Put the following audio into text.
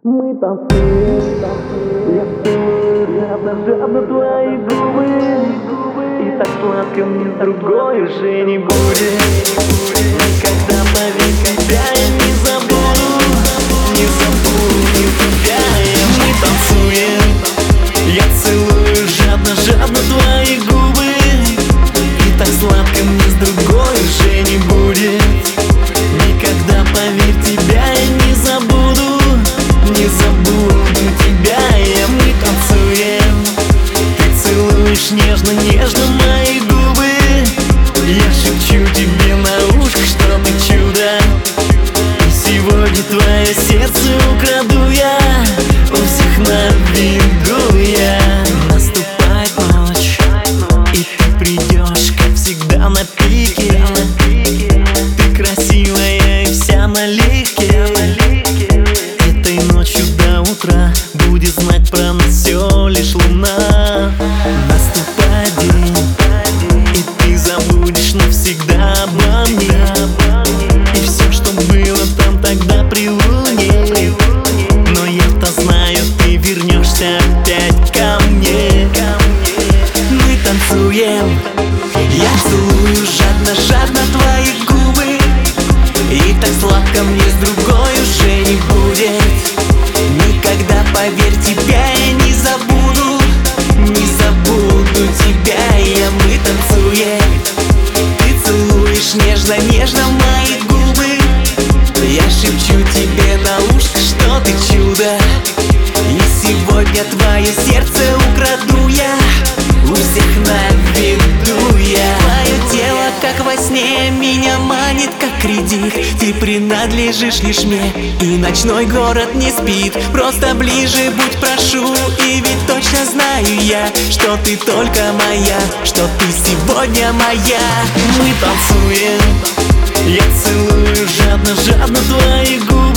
Мы танцуем, я целую жадно твои губы. И так сладко мне с другой уже не будет. Никогда, поверь, тебя я не забуду. Не забуду тебя. Мы танцуем, я целую жадно твои губы. И так сладко мне с другой уже не будет. Никогда, поверь, тебя я не забуду. Не забуду тебя, мы танцуем. Ты целуешь нежно мои губы. Я шепчу тебе на ушко, что ты чудо. И сегодня твое сердце украду я. У всех на виду я. Наступает ночь, и ты придешь, как всегда, на пике. Ты красивая и вся налегке. Ночью до утра будет знать про нас все лишь луна. Наступает день, и ты забудешь навсегда обо мне. И все, что было там тогда при луне. Но я-то знаю, ты вернешься опять ко мне. Мы танцуем, я целую жадно твои губы. И так сладко мне с другой уже не будет. Никогда, поверь, тебя я не забуду. Не забуду тебя, мы танцуем. Ты целуешь нежно мои губы. Я шепчу тебе на ушко, что ты чудо. И сегодня твое сердце украду я. У всех на виду я. Твое тело, как во сне, меня манит, как кредит. Ты принадлежишь лишь мне, и ночной город не спит. Просто ближе будь, прошу. И ведь точно знаю я, что ты только моя, что ты сегодня моя. Мы танцуем, я целую жадно твои губы.